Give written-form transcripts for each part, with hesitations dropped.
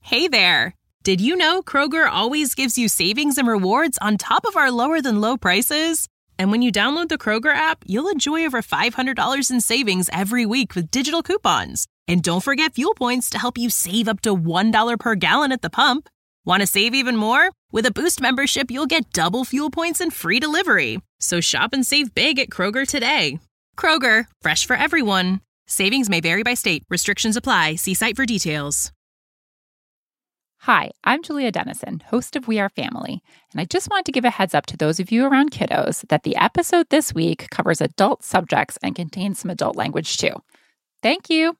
Hey there! Did you know Kroger always gives you savings and rewards on top of our lower-than-low prices? And when you download the Kroger app, you'll enjoy over $500 in savings every week with digital coupons. And don't forget fuel points to help you save up to $1 per gallon at the pump. Want to save even more? With a Boost membership, you'll get double fuel points and free delivery. So shop and save big at Kroger today. Kroger, fresh for everyone. Savings may vary by state. Restrictions apply. See site for details. Hi, I'm Julia Dennison, host of We Are Family, and I just wanted to give a heads up to those of you around kiddos that the episode this week covers adult subjects and contains some adult language too. Thank you.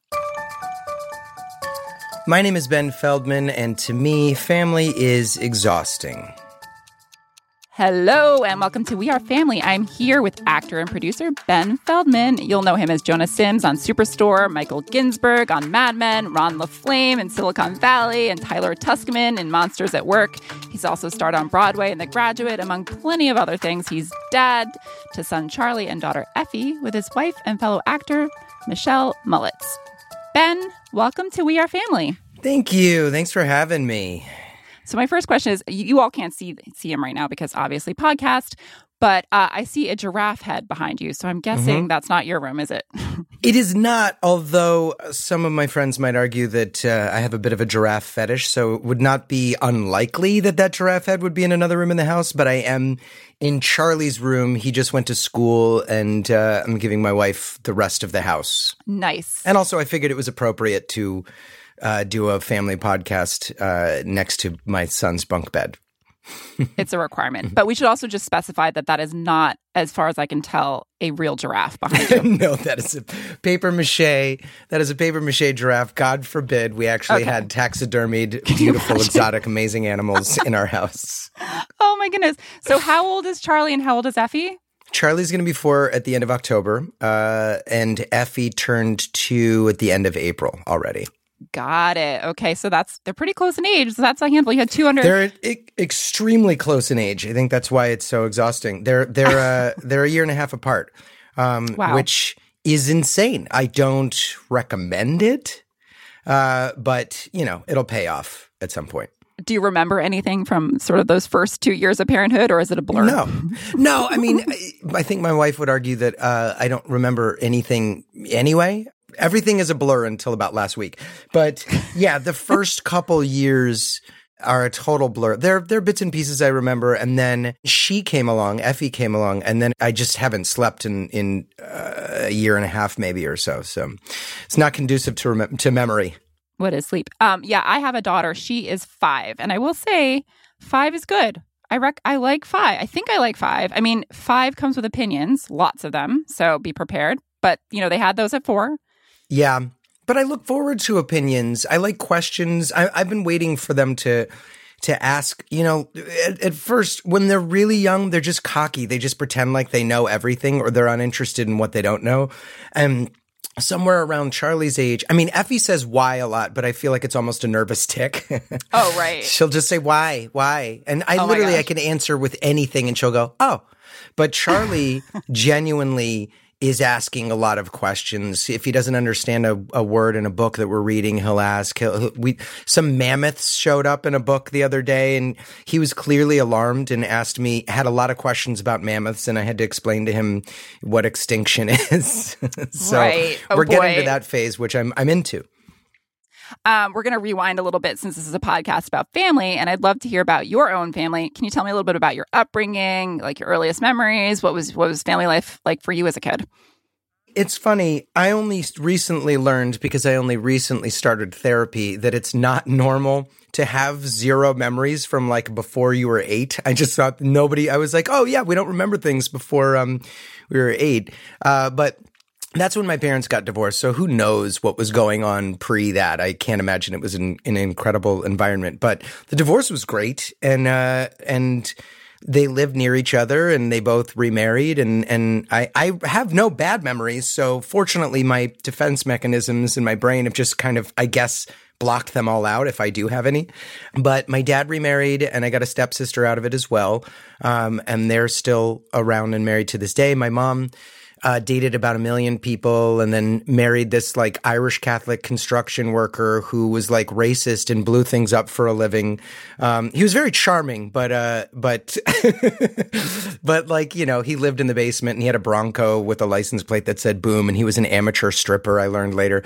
My name is Ben Feldman, and to me, family is exhausting. Hello, and welcome to We Are Family. I'm here with actor and producer Ben Feldman. You'll know him as Jonah Sims on Superstore, Michael Ginsberg on Mad Men, Ron LaFlame in Silicon Valley, and Tyler Tuskman in Monsters at Work. He's also starred on Broadway in The Graduate, among plenty of other things. He's dad to son Charlie and daughter Effie with his wife and fellow actor Michelle Mullitz. Ben, welcome to We Are Family. Thank you. Thanks for having me. So my first question is, you all can't see him right now because obviously podcast, but I see a giraffe head behind you. So I'm guessing that's not your room, is it? It is not, although some of my friends might argue that I have a bit of a giraffe fetish, so it would not be unlikely that giraffe head would be in another room in the house, but I am in Charlie's room. He just went to school, and I'm giving my wife the rest of the house. Nice. And also I figured it was appropriate to do a family podcast next to my son's bunk bed. It's a requirement. But we should also just specify that is not, as far as I can tell, a real giraffe behind you. No, that is a paper mache. That is a paper mache giraffe. God forbid we actually had taxidermied, beautiful, exotic, amazing animals in our house. Oh, my goodness. So how old is Charlie and how old is Effie? Charlie's going to be 4 at the end of October, and Effie turned 2 at the end of April already. Got it. Okay, so they're pretty close in age. So that's a handful. You had 200. They're extremely close in age. I think that's why it's so exhausting. They're a year and a half apart, wow. Which is insane. I don't recommend it, but it'll pay off at some point. Do you remember anything from sort of those first 2 years of parenthood, or is it a blur? No. I mean, I think my wife would argue that I don't remember anything anyway. Everything is a blur until about last week. But yeah, the first couple years are a total blur. There are bits and pieces I remember. And then Effie came along, and then I just haven't slept in a year and a half maybe or so. So it's not conducive to memory. What is sleep? Yeah, I have a daughter. She is 5. And I will say 5 is good. I like 5. I think I like 5. I mean, 5 comes with opinions, lots of them. So be prepared. But, they had those at 4. Yeah, but I look forward to opinions. I like questions. I've been waiting for them to ask. At first, when they're really young, they're just cocky. They just pretend like they know everything, or they're uninterested in what they don't know. And somewhere around Charlie's age, I mean, Effie says why a lot, but I feel like it's almost a nervous tick. Oh, right. She'll just say why? And I can answer with anything, and she'll go, oh. But Charlie genuinely is asking a lot of questions. If he doesn't understand a word in a book that we're reading, he'll ask. Some mammoths showed up in a book the other day, and he was clearly alarmed and had a lot of questions about mammoths, and I had to explain to him what extinction is. So right. We're getting to that phase, which I'm into. We're going to rewind a little bit since this is a podcast about family, and I'd love to hear about your own family. Can you tell me a little bit about your upbringing, like your earliest memories? What was family life like for you as a kid? It's funny. I only recently learned, because I only recently started therapy, that it's not normal to have zero memories from like before you were 8. I just thought I was like, oh yeah, we don't remember things before we were 8. But that's when my parents got divorced. So who knows what was going on pre that? I can't imagine it was an incredible environment. But the divorce was great, and they lived near each other, and they both remarried, and I have no bad memories. So fortunately, my defense mechanisms in my brain have just kind of, I guess, blocked them all out if I do have any. But my dad remarried, and I got a stepsister out of it as well. And they're still around and married to this day. My mom dated about 1 million people, and then married this like Irish Catholic construction worker who was like racist and blew things up for a living. He was very charming, but but like, you know, he lived in the basement and he had a Bronco with a license plate that said boom, and he was an amateur stripper, I learned later.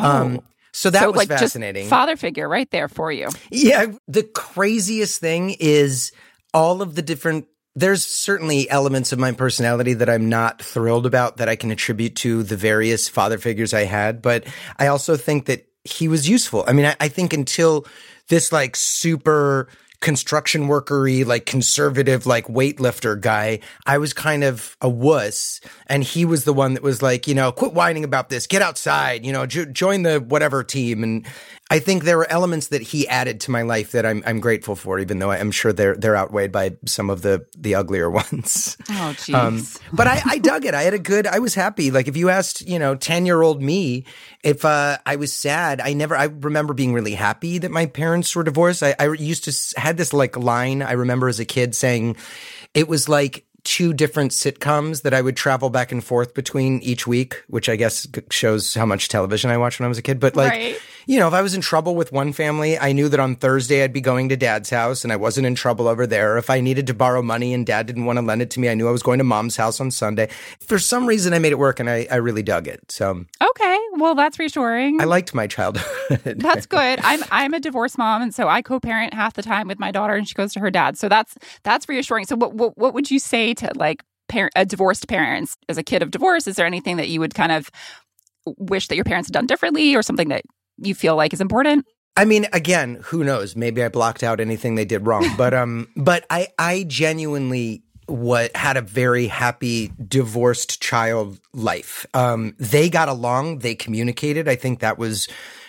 So that was like fascinating. Just father figure right there for you. Yeah. The craziest thing is all of the different, there's certainly elements of my personality that I'm not thrilled about that I can attribute to the various father figures I had. But I also think that he was useful. I mean, I think until this like super construction workery, like conservative, like weightlifter guy, I was kind of a wuss. And he was the one that was like, you know, quit whining about this, get outside, you know, join the whatever team. And I think there were elements that he added to my life that I'm grateful for, even though I'm sure they're outweighed by some of the uglier ones. Oh, jeez. But I dug it. I was happy. Like if you asked, you know, 10-year-old me if I was sad, I remember being really happy that my parents were divorced. I used to had this like line I remember as a kid saying it was like 2 different sitcoms that I would travel back and forth between each week, which I guess shows how much television I watched when I was a kid. But like, right. You know, if I was in trouble with one family, I knew that on Thursday I'd be going to dad's house and I wasn't in trouble over there. If I needed to borrow money and dad didn't want to lend it to me, I knew I was going to mom's house on Sunday. For some reason, I made it work and I really dug it. So okay, well, that's reassuring. I liked my childhood. That's good. I'm a divorced mom, and so I co-parent half the time with my daughter, and she goes to her dad. So that's reassuring. So what would you say to like divorced parents as a kid of divorce? Is there anything that you would kind of wish that your parents had done differently, or something that you feel like is important? I mean, again, who knows? Maybe I blocked out anything they did wrong, but I genuinely had a very happy divorced child life. They got along, they communicated. I think that was.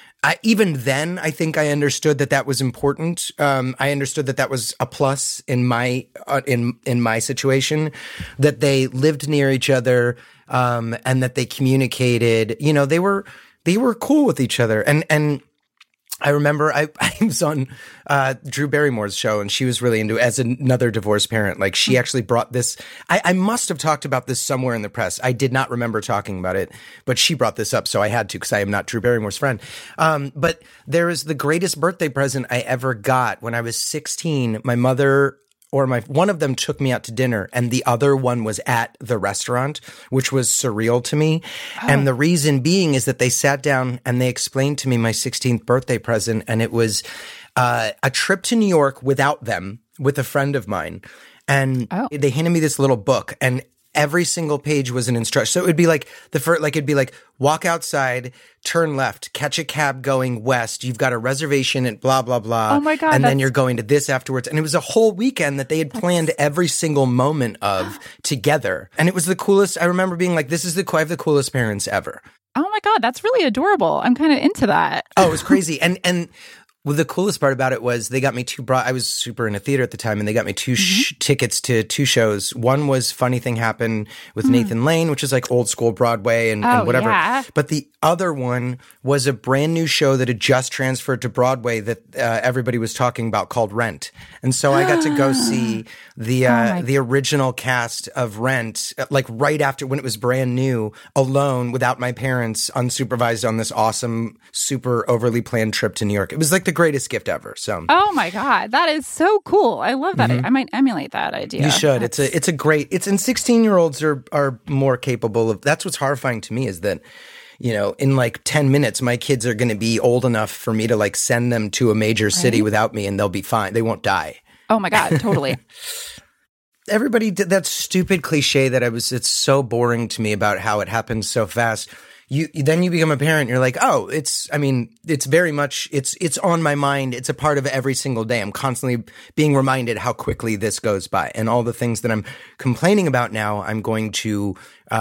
Even then, I think I understood that was important. I understood that was a plus in my in my situation, that they lived near each other, and that they communicated. You know, they were cool with each other. And I remember I was on Drew Barrymore's show, and she was really into it as another divorced parent. Like she actually brought this. I must have talked about this somewhere in the press. I did not remember talking about it, but she brought this up, so I had to because I am not Drew Barrymore's friend. But there is the greatest birthday present I ever got when I was 16. My mother one of them took me out to dinner, and the other one was at the restaurant, which was surreal to me. Oh. And the reason being is that they sat down and they explained to me my 16th birthday present, and it was a trip to New York without them, with a friend of mine. And they handed me this little book, and every single page was an instruction. So it would be like it'd be like, walk outside, turn left, catch a cab going west. You've got a reservation at blah, blah, blah. Oh my God. And then you're going to this afterwards. And it was a whole weekend that they had planned every single moment of together. And it was the coolest. I remember being like, I have the coolest parents ever. Oh my God. That's really adorable. I'm kind of into that. Oh, it was crazy. And well, the coolest part about it was they got me I was super into theater at the time, and they got me 2 tickets to 2 shows. One was Funny Thing Happened with Nathan Lane, which is like old school Broadway and whatever. Yeah. But the other one was a brand new show that had just transferred to Broadway that everybody was talking about, called Rent. And so I got to go see the original cast of Rent, like right after, when it was brand new, alone, without my parents, unsupervised, on this awesome, super overly planned trip to New York. It was like the greatest gift ever. So, oh my God, that is so cool. I love that. I might emulate that idea. You should. It's and 16-year-olds are more capable of. That's what's horrifying to me, is that, you know, in like 10 minutes, my kids are going to be old enough for me to like send them to a major city without me, and they'll be fine. They won't die. Oh my God, totally. Everybody did that stupid cliche it's so boring to me about how it happens so fast. Then you become a parent, you're like, oh, it's very much, it's on my mind. It's a part of every single day. I'm constantly being reminded how quickly this goes by, and all the things that I'm complaining about now, I'm going to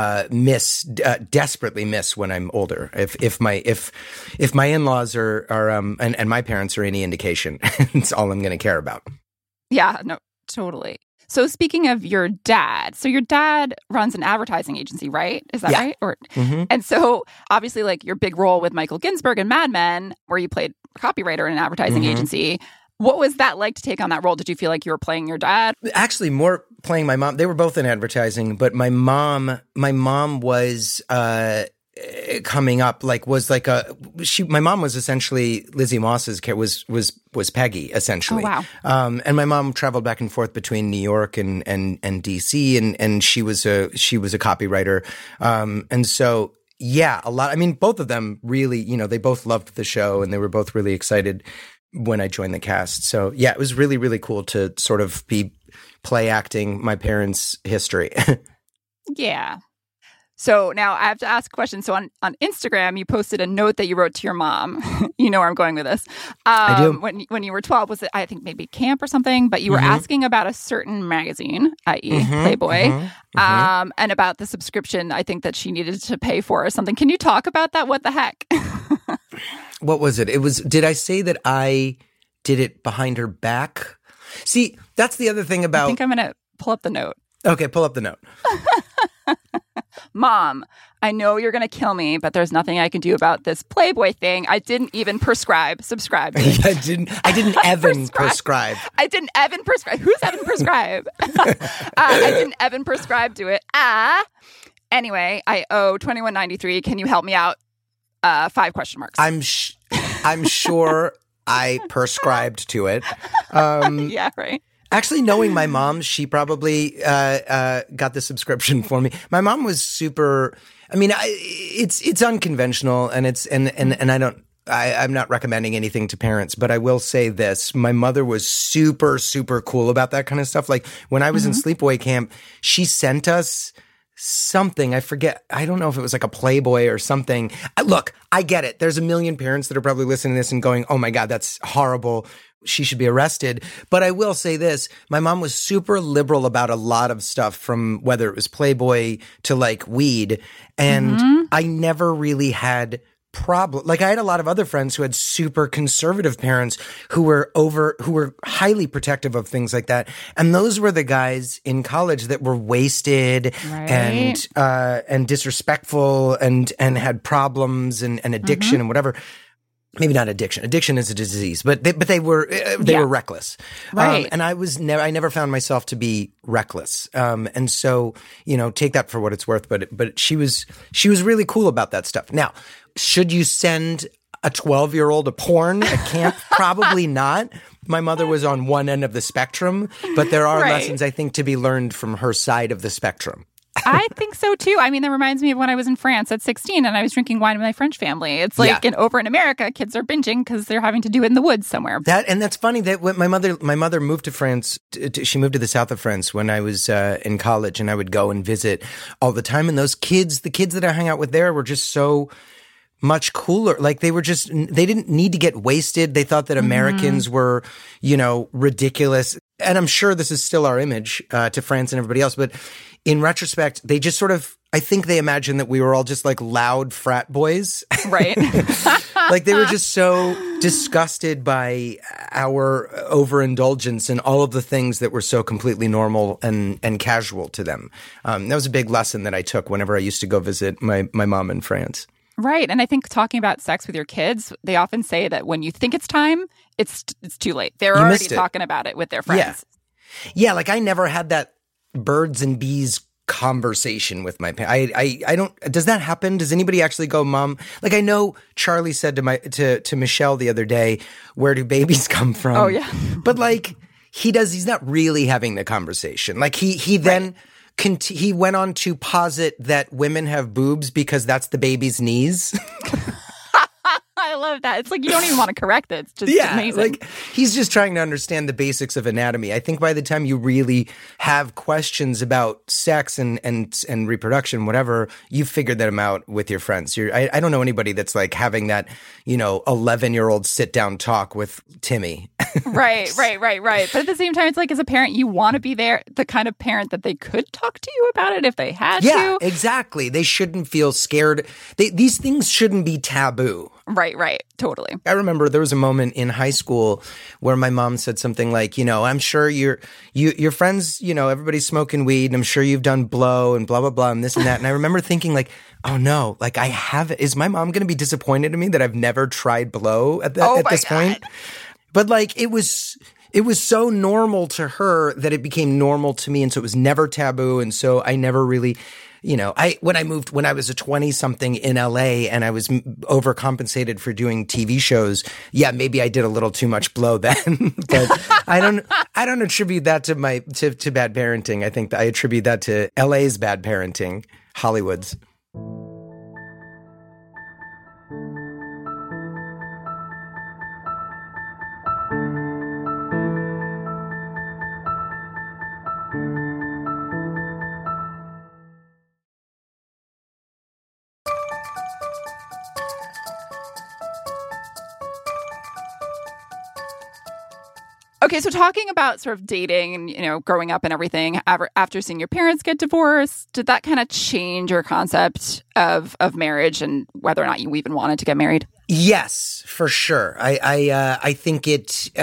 desperately miss when I'm older. If my in-laws are and my parents are any indication, it's all I'm going to care about. Yeah, no, totally. So speaking of your dad, your dad runs an advertising agency, right? Is that right? And so obviously, like, your big role with Michael Ginsberg and Mad Men, where you played a copywriter in an advertising agency. What was that like to take on that role? Did you feel like you were playing your dad? Actually, more playing my mom. They were both in advertising, but my mom was coming up my mom was essentially Lizzie Moss's was Peggy essentially. Oh, wow. And my mom traveled back and forth between New York and DC, and she was a copywriter. And so yeah, a lot. I mean, both of them really, they both loved the show, and they were both really excited when I joined the cast. So yeah, it was really, really cool to sort of be play acting my parents' history. Yeah. So now I have to ask a question. So on Instagram, you posted a note that you wrote to your mom. You know where I'm going with this. I do. When you were 12, was it, I think, maybe camp or something? But you were asking about a certain magazine, i.e. Playboy, and about the subscription I think that she needed to pay for or something. Can you talk about that? What the heck? What was it? Did I say that I did it behind her back? See, that's the other thing about... I think I'm going to pull up the note. Okay, pull up the note. Mom, I know you're going to kill me, but there's nothing I can do about this Playboy thing. I didn't even subscribe. I didn't even prescribe. I didn't even prescribe. Who's Evan prescribe? I didn't even prescribe to it. Anyway, I owe $21.93. Can you help me out? 5 question marks. I'm sure I prescribed to it. Yeah, right. Actually, knowing my mom, she probably got the subscription for me. My mom was super. I mean, it's unconventional, and I'm not recommending anything to parents, but I will say this: my mother was super, super cool about that kind of stuff. Like when I was in sleepaway camp, she sent us something. I forget. I don't know if it was like a Playboy or something. Look, I get it. There's a million parents that are probably listening to this and going, "Oh my God, that's horrible. She should be arrested." But I will say this. My mom was super liberal about a lot of stuff, from whether it was Playboy to like weed. And I never really had problem. Like I had a lot of other friends who had super conservative parents who were highly protective of things like that. And those were the guys in college that were wasted and disrespectful and had problems and addiction and whatever. Maybe not addiction. Addiction is a disease, but they were reckless. Right. And I never found myself to be reckless. And so, take that for what it's worth. But she was really cool about that stuff. Now, should you send a 12-year-old a porn at camp? Probably not. My mother was on one end of the spectrum, but there are lessons I think to be learned from her side of the spectrum. I think so too. I mean, that reminds me of when I was in France at 16 and I was drinking wine with my French family. It's like over in America, kids are binging because they're having to do it in the woods somewhere. That's funny that when my mother moved to France. She moved to the south of France when I was in college, and I would go and visit all the time. And the kids that I hung out with there were just so much cooler. Like they didn't need to get wasted. They thought that Americans were, ridiculous. And I'm sure this is still our image to France and everybody else, but in retrospect, they just sort of, I think they imagined that we were all just like loud frat boys. Right. Like they were just so disgusted by our overindulgence and all of the things that were so completely normal and casual to them. That was a big lesson that I took whenever I used to go visit my mom in France. Right. And I think talking about sex with your kids, they often say that when you think it's time, it's too late. They're already talking about it with their friends. Yeah. Like I never had that birds and bees conversation with my parents. I don't. Does that happen? Does anybody actually go, Mom? Like I know Charlie said to Michelle the other day, "Where do babies come from?" Oh yeah. But like he's not really having the conversation. Like he then he went on to posit that women have boobs because that's the baby's knees. I love that. It's like you don't even want to correct it. It's just amazing. Like he's just trying to understand the basics of anatomy. I think by the time you really have questions about sex and reproduction, whatever, you've figured them out with your friends. I don't know anybody that's like having that, 11-year-old sit down talk with Timmy. Right. But at the same time, it's like as a parent, you want to be there, the kind of parent that they could talk to you about it if they had to. Yeah, exactly. They shouldn't feel scared. These things shouldn't be taboo. Right. Totally. I remember there was a moment in high school where my mom said something like, I'm sure your friends, everybody's smoking weed and I'm sure you've done blow and blah, blah, blah and this and that. And I remember thinking like, oh no, like I haven't. Is my mom going to be disappointed in me that I've never tried blow at this point? But like it was so normal to her that it became normal to me. And so it was never taboo. And so I never really, when I was a 20-something in LA and I was overcompensated for doing TV shows, yeah, maybe I did a little too much blow then. But I don't attribute that to to bad parenting. I think that I attribute that to LA's bad parenting, Hollywood's. Okay, so talking about sort of dating and, growing up and everything, after seeing your parents get divorced, did that kind of change your concept of marriage and whether or not you even wanted to get married? Yes, for sure. I think it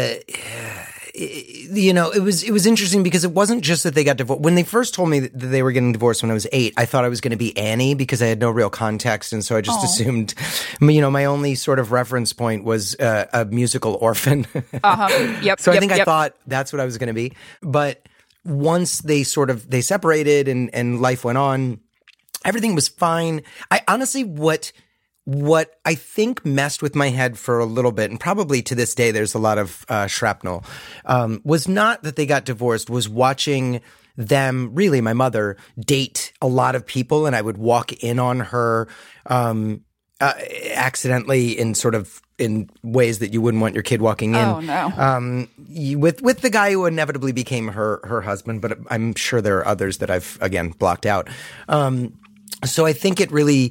was interesting because it wasn't just that they got divorced. When they first told me that they were getting divorced when I was 8, I thought I was going to be Annie because I had no real context. And so I just assumed, my only sort of reference point was a musical orphan. Yep. So I think I thought that's what I was going to be. But once they separated and life went on, everything was fine. I honestly, what I think messed with my head for a little bit, and probably to this day there's a lot of shrapnel, was not that they got divorced, was watching them, really my mother, date a lot of people, and I would walk in on her accidentally in ways that you wouldn't want your kid walking in. Oh, no. With the guy who inevitably became her husband, but I'm sure there are others that I've, again, blocked out. So I think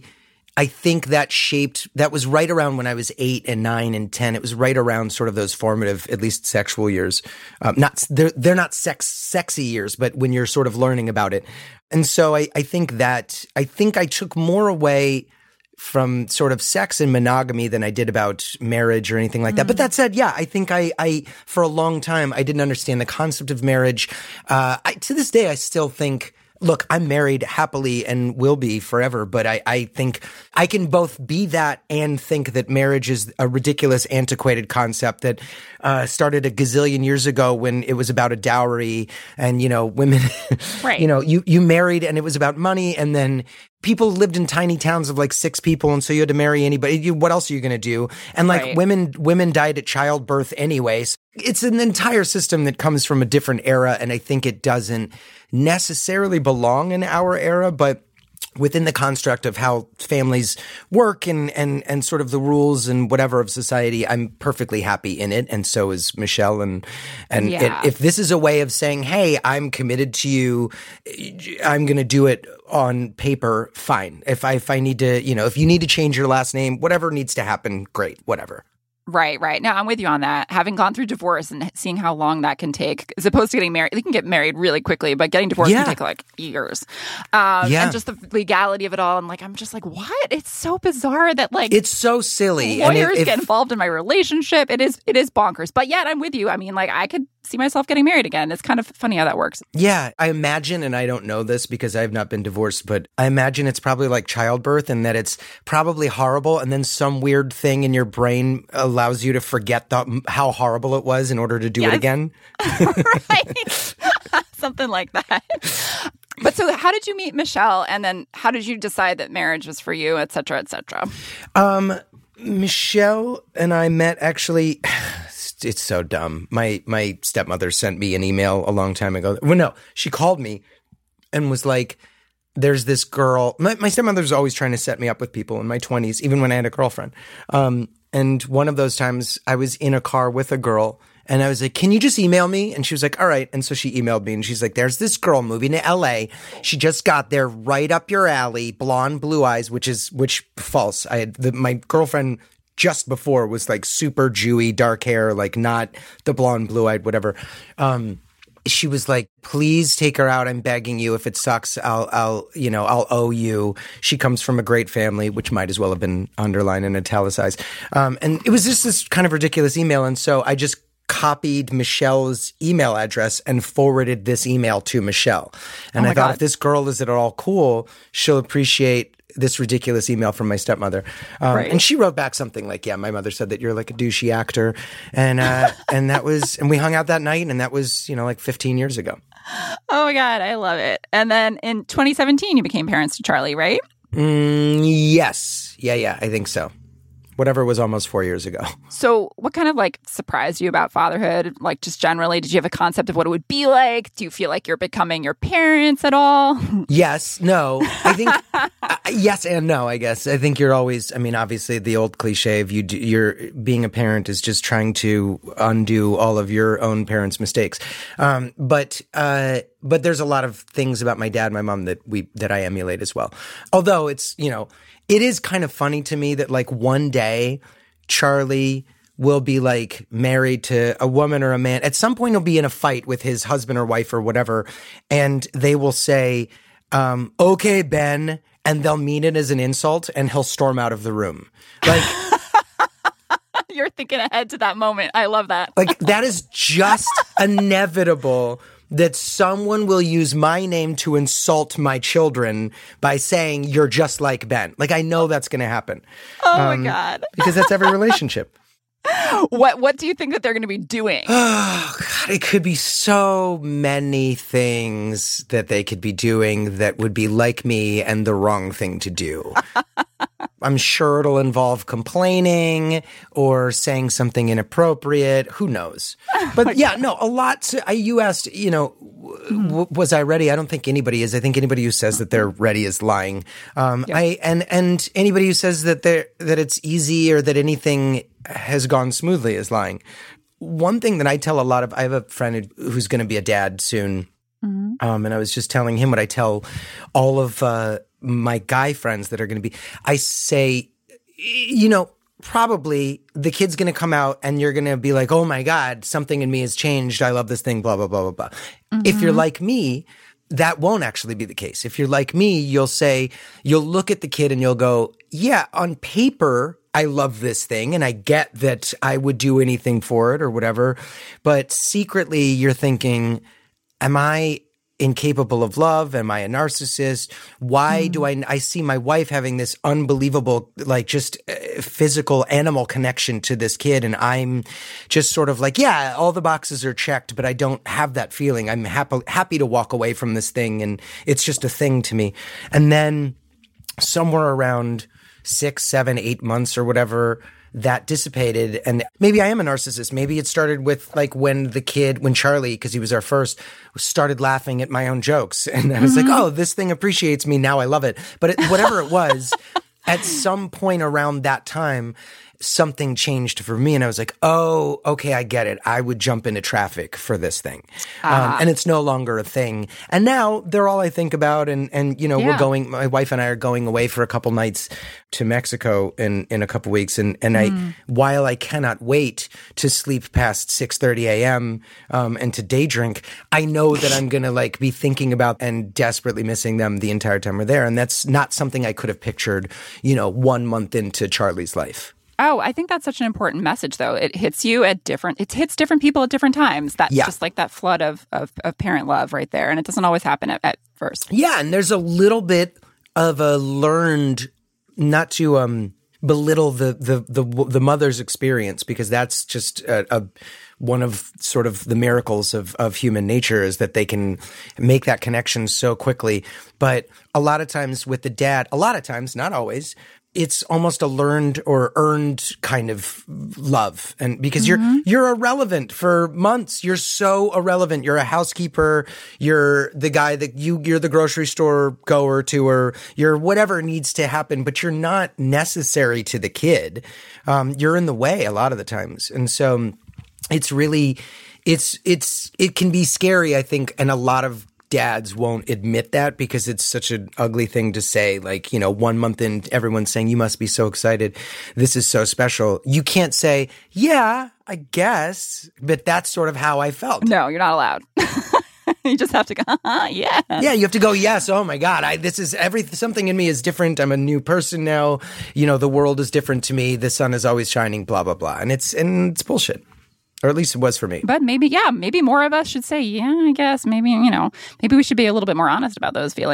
that was right around when I was 8 and 9 and 10. It was right around sort of those formative, at least sexual years. They're not sexy years, but when you're sort of learning about it. And so I think I took more away from sort of sex and monogamy than I did about marriage or anything like that. But that said, yeah, I think I for a long time, I didn't understand the concept of marriage. To this day, I still think, look, I'm married happily and will be forever, but I think I can both be that and think that marriage is a ridiculous, antiquated concept that started a gazillion years ago when it was about a dowry and, women, right. You married and it was about money, and then people lived in tiny towns of like 6 people, and so you had to marry anybody. What else are you going to do? And like women died at childbirth anyways. It's an entire system that comes from a different era, and I think it doesn't necessarily belong in our era, but within the construct of how families work and sort of the rules and whatever of society, I'm perfectly happy in it, and so is Michelle. And if this is a way of saying, hey, I'm committed to you, I'm going to do it on paper, fine. If I need to, if you need to change your last name, whatever needs to happen, great, whatever. Right. No, I'm with you on that. Having gone through divorce and seeing how long that can take, as opposed to getting married, they can get married really quickly, but getting divorced can take like years. And just the legality of it all. I'm just like, what? It's so bizarre that it's so silly. Lawyers get involved in my relationship. It is bonkers. But yet I'm with you. I mean, I could see myself getting married again. It's kind of funny how that works. Yeah, I imagine, and I don't know this because I have not been divorced, but I imagine it's probably like childbirth and that it's probably horrible, and then some weird thing in your brain allows you to forget how horrible it was in order to do it again. Right. Something like that. But so how did you meet Michelle, and then how did you decide that marriage was for you, et cetera, et cetera? Michelle and I met actually... It's so dumb. My stepmother sent me an email a long time ago. Well, no, she called me and was like, there's this girl. My stepmother's always trying to set me up with people in my 20s, even when I had a girlfriend. And one of those times I was in a car with a girl and I was like, can you just email me? And she was like, all right. And so she emailed me and she's like, there's this girl moving to LA. She just got there, right up your alley, blonde, blue eyes, which false. My girlfriend just before was like super Jewy, dark hair, like not the blonde, blue-eyed, whatever. She was like, please take her out. I'm begging you. If it sucks, I'll owe you. She comes from a great family, which might as well have been underlined and italicized. And it was just this kind of ridiculous email. And so I just copied Michelle's email address and forwarded this email to Michelle. And I thought, if this girl is at all cool, she'll appreciate this ridiculous email from my stepmother. And she wrote back something like, yeah, my mother said that you're like a douchey actor. And and we hung out that night, and that was, like 15 years ago. Oh my God, I love it. And then in 2017, you became parents to Charlie, right? Yes. Yeah, I think so. Whatever was almost 4 years ago. So what kind of surprised you about fatherhood? Just generally, did you have a concept of what it would be like? Do you feel like you're becoming your parents at all? Yes. No. I think yes and no, I guess. I think you're always, obviously the old cliche of you're being a parent is just trying to undo all of your own parents' mistakes. But there's a lot of things about my dad and my mom that I emulate as well. Although it's, it is kind of funny to me that one day Charlie will be married to a woman or a man. At some point he'll be in a fight with his husband or wife or whatever. And they will say, okay, Ben. And they'll mean it as an insult and he'll storm out of the room. You're thinking ahead to that moment. I love that. That is just inevitable. That someone will use my name to insult my children by saying, you're just like Ben. I know that's going to happen. Oh, my God. Because that's every relationship. What do you think that they're going to be doing? Oh, God, it could be so many things that they could be doing that would be like me and the wrong thing to do. I'm sure it'll involve complaining or saying something inappropriate. Who knows? But a lot. You asked, was I ready? I don't think anybody is. I think anybody who says that they're ready is lying. And anybody who says that it's easy or that anything has gone smoothly is lying. One thing that I tell I have a friend who's going to be a dad soon. Mm-hmm. And I was just telling him what I tell all of my guy friends that are going to be. I say, probably the kid's going to come out and you're going to be like, oh my God, something in me has changed. I love this thing, blah, blah, blah, blah, blah. Mm-hmm. If you're like me, that won't actually be the case. If you're like me, you'll look at the kid and you'll go, yeah, on paper, I love this thing and I get that I would do anything for it or whatever. But secretly you're thinking, am I incapable of love? Am I a narcissist? Why do I see my wife having this unbelievable, physical animal connection to this kid. And I'm just sort of yeah, all the boxes are checked, but I don't have that feeling. I'm happy to walk away from this thing. And it's just a thing to me. And then somewhere around 6, 7, 8 months or whatever, that dissipated. And maybe I am a narcissist. Maybe it started with when Charlie, because he was our first, started laughing at my own jokes. And I was like, oh, this thing appreciates me. Now I love it. But whatever it was, at some point around that time, something changed for me. And I was like, oh, okay, I get it. I would jump into traffic for this thing. And it's no longer a thing. And now they're all I think about. And my wife and I are going away for a couple nights to Mexico in a couple weeks. And while I cannot wait to sleep past 6:30 a.m. And to day drink, I know that I'm going to be thinking about and desperately missing them the entire time we're there. And that's not something I could have pictured, 1 month into Charlie's life. Oh, I think that's such an important message, though. It hits you it hits different people at different times. That's just that flood of parent love right there. And it doesn't always happen at first. Yeah. And there's a little bit of a learned, not to belittle the mother's experience, because that's just one of sort of the miracles of human nature, is that they can make that connection so quickly. But a lot of times with the dad, not always, it's almost a learned or earned kind of love. And because you're irrelevant for months. You're so irrelevant. You're a housekeeper. You're the guy that you're the grocery store goer to, or you're whatever needs to happen, but you're not necessary to the kid. You're in the way a lot of the times. And so it's really, it can be scary, I think. And a lot of dads won't admit that because it's such an ugly thing to say. 1 month in, everyone's saying, you must be so excited. This is so special. You can't say, yeah, I guess, but that's sort of how I felt. No, you're not allowed. You just have to go, yeah. Yeah, you have to go, yes, oh my God, something in me is different. I'm a new person now. The world is different to me. The sun is always shining, blah, blah, blah. And it's bullshit. Or at least it was for me. But maybe more of us should say, yeah, I guess. Maybe we should be a little bit more honest about those feelings.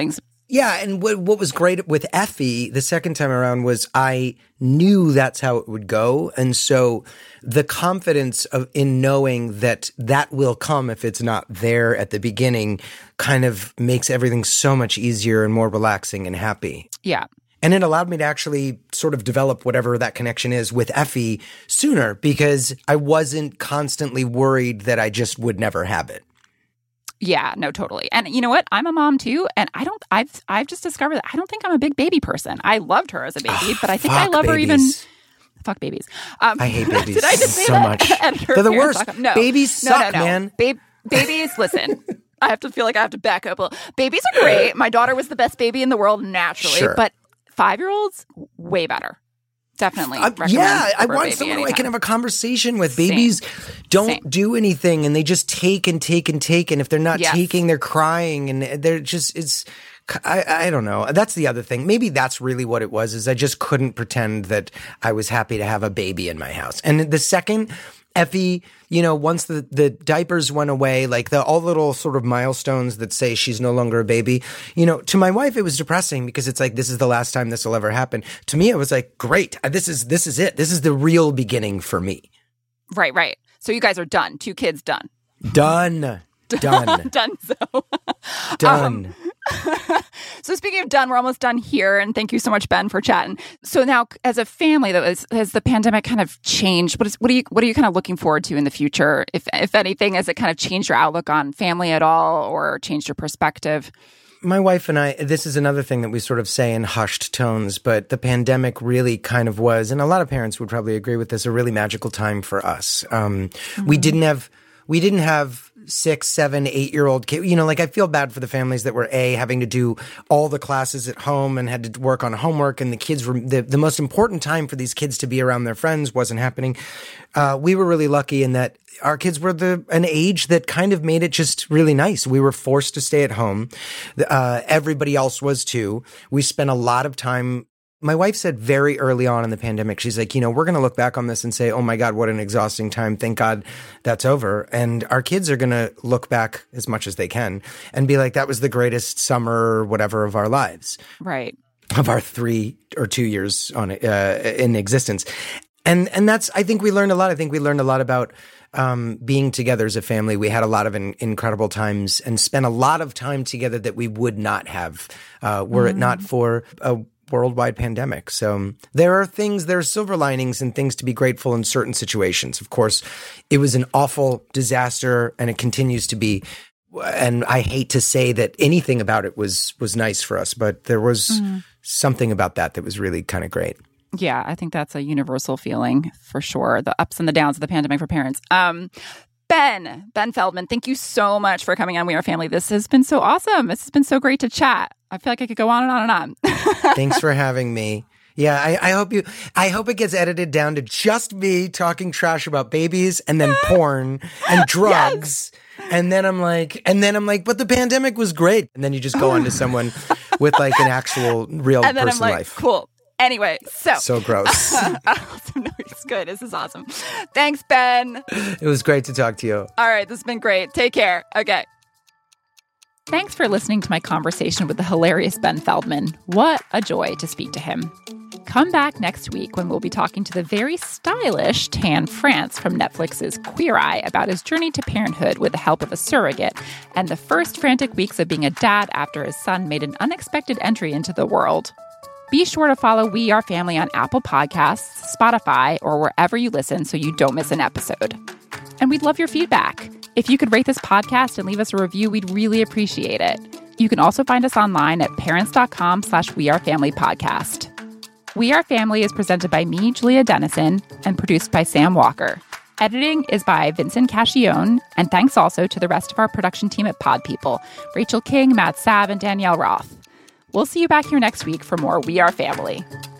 Yeah, and what was great with Effie the second time around was I knew that's how it would go. And so the confidence in knowing that will come if it's not there at the beginning kind of makes everything so much easier and more relaxing and happy. Yeah. And it allowed me to actually sort of develop whatever that connection is with Effie sooner because I wasn't constantly worried that I just would never have it. Yeah, no, totally. And you know what? I'm a mom too, and I've just discovered that I don't think I'm a big baby person. I loved her as a baby, but I think I love her even. Fuck babies. I hate babies. Did I just say so that? much? They're the worst. No, babies suck, man. Babies, listen. I have to feel like I have to back up. Babies are great. My daughter was the best baby in the world naturally, sure. But 5-year-olds, way better. Definitely. Yeah, I want someone who I can have a conversation with. Babies don't do anything and they just take and take and take. And if they're not taking, they're crying and they're just, I don't know. That's the other thing. Maybe that's really what it was, is I just couldn't pretend that I was happy to have a baby in my house. And the second Effie, once the diapers went away, like all the little sort of milestones that say she's no longer a baby, to my wife, it was depressing because it's like, this is the last time this will ever happen. To me, it was like, great. This is it. This is the real beginning for me. Right. So you guys are done. 2 kids done. Done. Done. So speaking of done, we're almost done here. And thank you so much, Ben, for chatting. So now as a family, though, has the pandemic kind of changed? What are you kind of looking forward to in the future? If anything, has it kind of changed your outlook on family at all or changed your perspective? My wife and I, this is another thing that we sort of say in hushed tones, but the pandemic really kind of was, and a lot of parents would probably agree with this, a really magical time for us. We didn't have 6, 7, 8-year-old kids. I feel bad for the families that were having to do all the classes at home and had to work on homework, and the kids were the most important time for these kids to be around their friends wasn't happening. We were really lucky in that our kids were an age that kind of made it just really nice. We were forced to stay at home. Everybody else was too. We spent a lot of time. My wife said very early on in the pandemic, she's like, we're going to look back on this and say, oh my God, what an exhausting time. Thank God that's over. And our kids are going to look back as much as they can and be like, that was the greatest summer or whatever of our lives. Right. Of our 3 or 2 years in existence. And that's, I think we learned a lot. I think we learned a lot about being together as a family. We had a lot of incredible times and spent a lot of time together that we would not have were it not for a worldwide pandemic. So there are silver linings and things to be grateful in certain situations. Of course, it was an awful disaster and it continues to be. And I hate to say that anything about it was nice for us, but there was something about that was really kind of great. Yeah, I think that's a universal feeling for sure. The ups and the downs of the pandemic for parents. Ben Feldman, thank you so much for coming on We Are Family. This has been so awesome. This has been so great to chat. I feel like I could go on and on and on. Thanks for having me. Yeah, I hope it gets edited down to just me talking trash about babies and then porn and drugs. Yes. And then I'm like, but the pandemic was great. And then you just go on to someone with like an actual real and then person I'm like, life. Cool. Anyway, so gross. Awesome. No, it's good. This is awesome. Thanks, Ben. It was great to talk to you. All right, this has been great. Take care. Okay. Thanks for listening to my conversation with the hilarious Ben Feldman. What a joy to speak to him. Come back next week when we'll be talking to the very stylish Tan France from Netflix's Queer Eye about his journey to parenthood with the help of a surrogate and the first frantic weeks of being a dad after his son made an unexpected entry into the world. Be sure to follow We Are Family on Apple Podcasts, Spotify, or wherever you listen so you don't miss an episode. And we'd love your feedback. If you could rate this podcast and leave us a review, we'd really appreciate it. You can also find us online at parents.com/wearefamilypodcast. We Are Family is presented by me, Julia Dennison, and produced by Sam Walker. Editing is by Vincent Cascione, and thanks also to the rest of our production team at Pod People, Rachel King, Matt Sav, and Danielle Roth. We'll see you back here next week for more We Are Family.